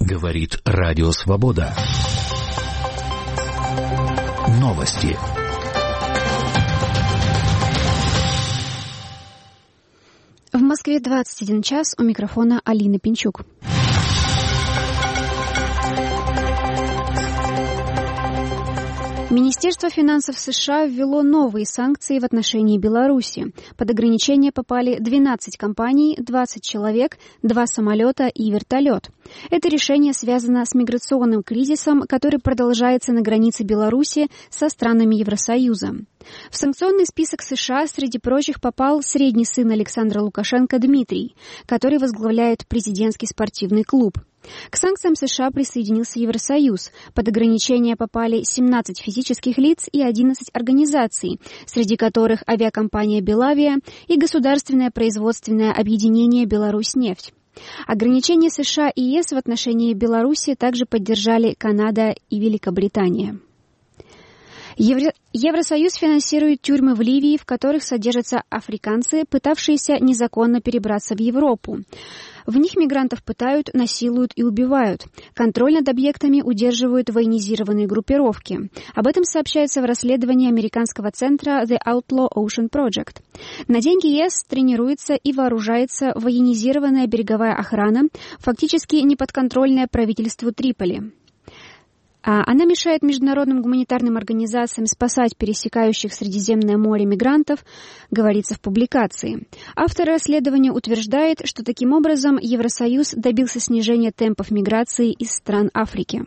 Говорит Радио Свобода. Новости. В Москве 21 час, у микрофона Алина Пинчук. Министерство финансов США ввело новые санкции в отношении Беларуси. Под ограничения попали 12 компаний, 20 человек, 2 самолета и вертолет. Это решение связано с миграционным кризисом, который продолжается на границе Беларуси со странами Евросоюза. В санкционный список США, среди прочих, попал средний сын Александра Лукашенко Дмитрий, который возглавляет президентский спортивный клуб. К санкциям США присоединился Евросоюз. Под ограничения попали 17 физических лиц и 11 организаций, среди которых авиакомпания «Белавия» и государственное производственное объединение «Беларусьнефть». Ограничения США и ЕС в отношении Беларуси также поддержали Канада и Великобритания. Евросоюз финансирует тюрьмы в Ливии, в которых содержатся африканцы, пытавшиеся незаконно перебраться в Европу. В них мигрантов пытают, насилуют и убивают. Контроль над объектами удерживают военизированные группировки. Об этом сообщается в расследовании американского центра The Outlaw Ocean Project. На деньги ЕС тренируется и вооружается военизированная береговая охрана, фактически неподконтрольная правительству Триполи. Она мешает международным гуманитарным организациям спасать пересекающих Средиземное море мигрантов, говорится в публикации. Автор расследования утверждает, что таким образом Евросоюз добился снижения темпов миграции из стран Африки.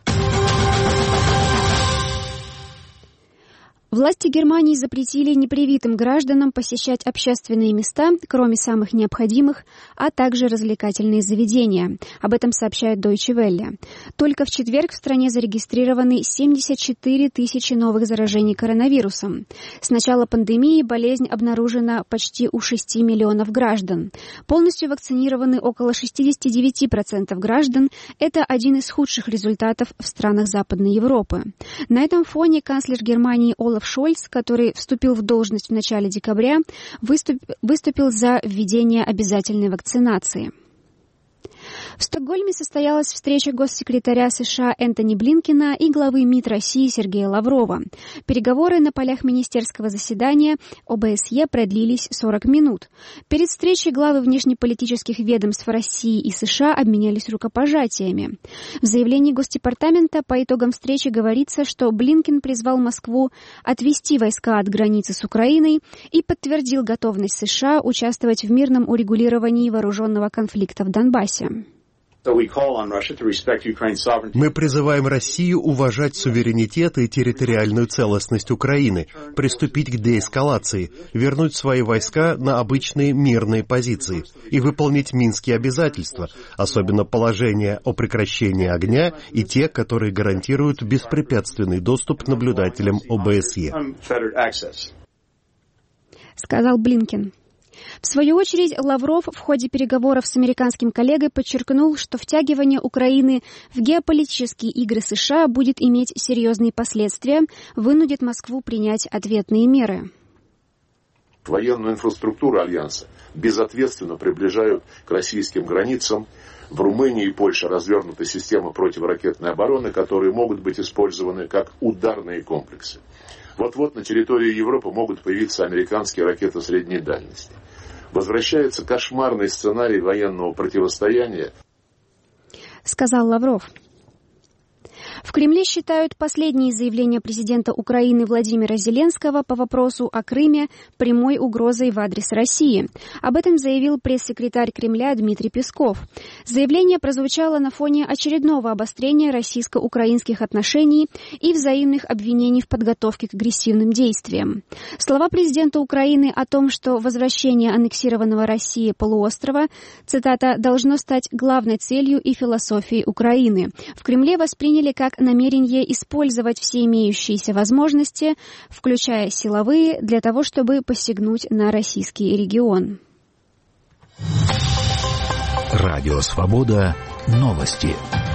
Власти Германии запретили непривитым гражданам посещать общественные места, кроме самых необходимых, а также развлекательные заведения. Об этом сообщает Deutsche Welle. Только в четверг в стране зарегистрированы 74 тысячи новых заражений коронавирусом. С начала пандемии болезнь обнаружена почти у 6 миллионов граждан. Полностью вакцинированы около 69% граждан. Это один из худших результатов в странах Западной Европы. На этом фоне канцлер Германии Олаф Шольц, который вступил в должность в начале декабря, выступил за введение обязательной вакцинации. В Стокгольме состоялась встреча госсекретаря США Энтони Блинкена и главы МИД России Сергея Лаврова. Переговоры на полях министерского заседания ОБСЕ продлились 40 минут. Перед встречей главы внешнеполитических ведомств России и США обменялись рукопожатиями. В заявлении Госдепартамента по итогам встречи говорится, что Блинкен призвал Москву отвести войска от границы с Украиной и подтвердил готовность США участвовать в мирном урегулировании вооруженного конфликта в Донбассе. Мы призываем Россию уважать суверенитет и территориальную целостность Украины, приступить к деэскалации, вернуть свои войска на обычные мирные позиции и выполнить Минские обязательства, особенно положение о прекращении огня и те, которые гарантируют беспрепятственный доступ к наблюдателям ОБСЕ. Сказал Блинкен. В свою очередь, Лавров в ходе переговоров с американским коллегой подчеркнул, что втягивание Украины в геополитические игры США будет иметь серьезные последствия, вынудит Москву принять ответные меры. Военную инфраструктуру Альянса безответственно приближают к российским границам. В Румынии и Польше развернуты системы противоракетной обороны, которые могут быть использованы как ударные комплексы. Вот-вот на территории Европы могут появиться американские ракеты средней дальности. Возвращается кошмарный сценарий военного противостояния, сказал Лавров. В Кремле считают последние заявления президента Украины Владимира Зеленского по вопросу о Крыме прямой угрозой в адрес России. Об этом заявил пресс-секретарь Кремля Дмитрий Песков. Заявление прозвучало на фоне очередного обострения российско-украинских отношений и взаимных обвинений в подготовке к агрессивным действиям. Слова президента Украины о том, что возвращение аннексированного Россией полуострова, цитата, должно стать главной целью и философией Украины, в Кремле восприняли как намерение использовать все имеющиеся возможности, включая силовые, для того, чтобы посягнуть на российский регион. Радио Свобода. Новости.